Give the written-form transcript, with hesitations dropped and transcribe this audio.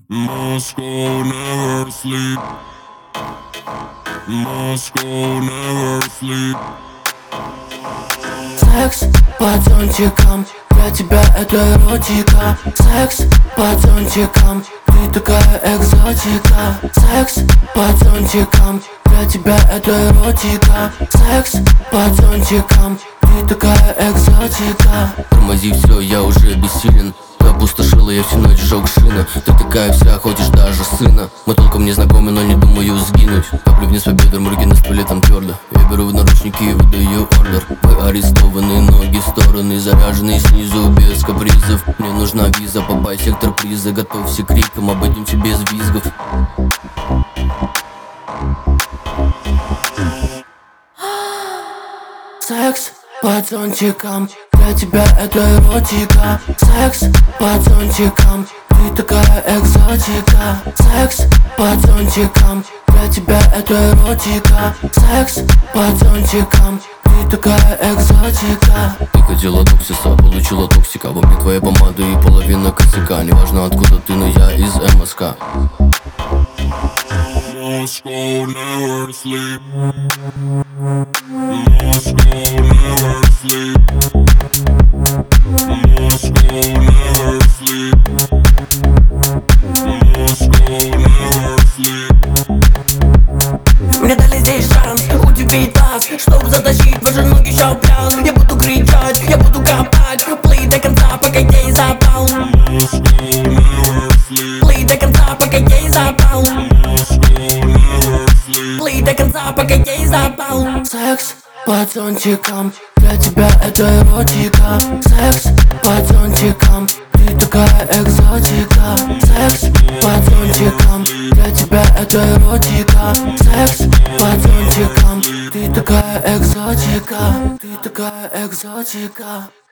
Moscow never sleep. Moscow never sleep. Секс по зонтикам, для тебя это эротика. Секс по зонтикам, ты такая экзотика. Секс по зонтикам, для тебя это эротика. Секс по зонтикам, ты такая экзотика. Тормози все, я уже бессилен. Ты опустошила, я всю ночь сжег шина. Ты такая вся, хочешь даже сына. Мы толком не знакомы, но не думаю сгинуть. Капли вниз по бедрам, руки на столе, там твердо. Я беру в наручники и выдаю ордер. Вы арестованы, ноги в стороны, заряженные снизу без капризов. Мне нужна виза, попасть в сектор приза. Готовься к крикам, обойдемся без визгов. Секс по зонтикам, для тебя это эротика. Секс по зонтикам, ты такая экзотика. Секс по зонтикам, для тебя это эротика. Секс по зонтикам, ты такая экзотика. Ты хотела токсиса, получила токсика. Во мне твоя помада и половина косяка. Неважно откуда ты, но я из МСК. Moscow never sleep. Moscow never sleep. Moscow never sleep. Moscow never sleep. Мне дали здесь шанс удивить вас, чтобы затащить ваши ноги ща в пляс. Я буду кричать, я буду копать, плей до конца, пока я не запал. Moscow never sleep. Плей до конца, пока я не запал. Moscow never sleep. Плей до конца, пока я не запал. Секс по зонтикам, для тебя это эротика. Секс по зонтикам, ты такая экзотика. Секс по зонтикам, для тебя это эротика. Секс по зонтикам, ты такая экзотика. Ты такая экзотика.